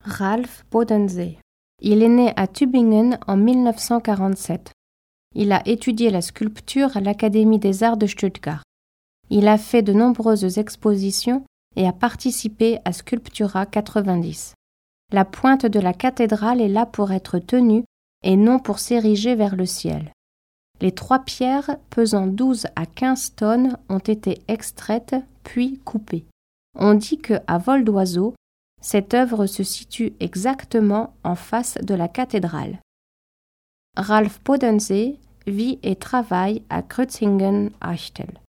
Ralph Bodensee. Il est né à Tübingen en 1947. Il a étudié la sculpture à l'Académie des Arts de Stuttgart. Il a fait de nombreuses expositions et a participé à Sculptura 90. La pointe de la cathédrale est là pour être tenue et non pour s'ériger vers le ciel. Les 3 pierres pesant 12 à 15 tonnes ont été extraites puis coupées. On dit qu'à vol d'oiseau, cette œuvre se situe exactement en face de la cathédrale. Ralph Bodensee vit et travaille à Grötzingen-Achtel.